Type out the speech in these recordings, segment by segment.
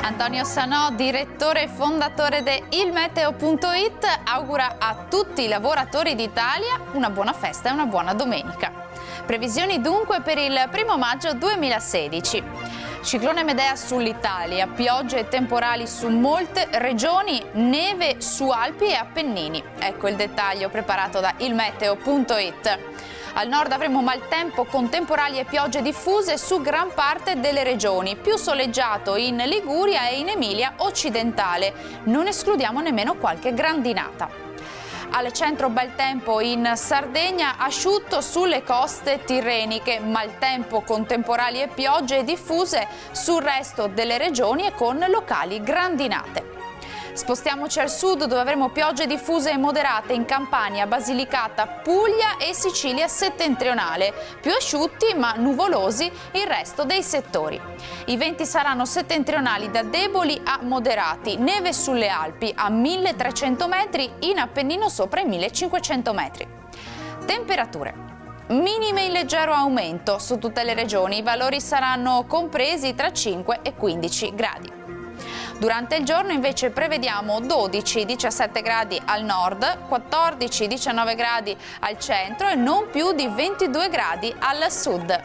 Antonio Sanò, direttore e fondatore di ilmeteo.it, augura a tutti i lavoratori d'Italia una buona festa e una buona domenica. Previsioni dunque per il 1° maggio 2016. Ciclone Medea sull'Italia, piogge e temporali su molte regioni, neve su Alpi e Appennini. Ecco il dettaglio preparato da ilmeteo.it. Al nord avremo maltempo con temporali e piogge diffuse su gran parte delle regioni, più soleggiato in Liguria e in Emilia occidentale. Non escludiamo nemmeno qualche grandinata. Al centro bel tempo in Sardegna, asciutto sulle coste tirreniche, maltempo con temporali e piogge diffuse sul resto delle regioni e con locali grandinate. Spostiamoci al sud dove avremo piogge diffuse e moderate in Campania, Basilicata, Puglia e Sicilia settentrionale, più asciutti ma nuvolosi il resto dei settori. I venti saranno settentrionali da deboli a moderati, neve sulle Alpi a 1300 metri, in Appennino sopra i 1500 metri. Temperature. Minime in leggero aumento su tutte le regioni, i valori saranno compresi tra 5 e 15 gradi. Durante il giorno invece prevediamo 12-17 gradi al nord, 14-19 gradi al centro e non più di 22 gradi al sud.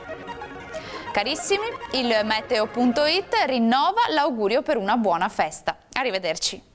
Carissimi, il meteo.it rinnova l'augurio per una buona festa. Arrivederci.